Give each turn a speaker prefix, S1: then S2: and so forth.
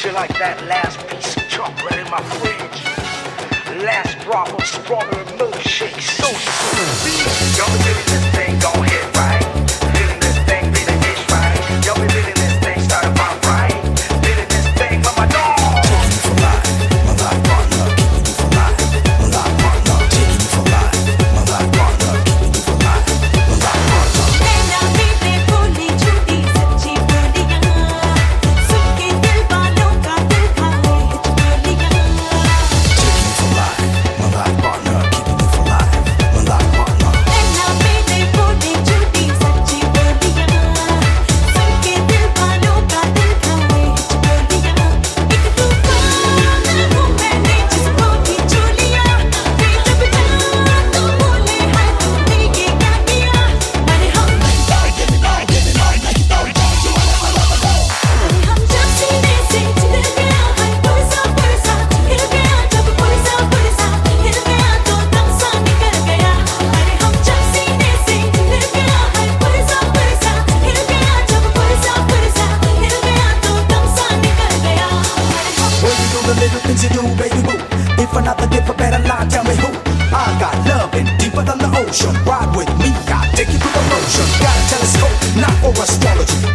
S1: you like that last piece of chocolate in my fridge. Last drop of strawberry milkshake, so sweet. Y'all be feeling this thing, gon' hit right. Feeling this thing, feeling it right. Y'all be feeling this thing, started pop right. Feeling this thing, mama dog.
S2: Taking you for life, my life partner, keeping you for life. My life partner, taking you for life. My life partner, keeping you for life. My life partner.
S3: नैना मीठे बोली झूठी सच्ची बोलियां सुनके दिल वालों का दिल खाए हिचकोलियां
S2: Taking you for life, my life partner, keeping you for life. My life partner.
S3: नैना मीठे बोली झूठी सच्ची बोलियां सुनके दिल वालों का दिल खाए हिचकोलियां एक तूफान हूँ मैंने जिसको भी छू लिया बेलब ना तो बोले है तूने ये क्या किया अरे हम जब सीने से चिढ़ गया है पुरसा पुरसा हिल गया जब पुरसा पुरसा हिल गया तो दम सा निकल गया अरे हम जब सीने से चिढ़ गया है पुरसा पुरसा हिल गया जब पुरसा पुरसा हिल गया तो दम सा निकल गया अरे हम
S2: When you do the little things you do, baby boo. If another give a better line, tell me who. I got loving deeper than the ocean. Ride with me, I'll take you through the motion. Got a telescope, not for astrology.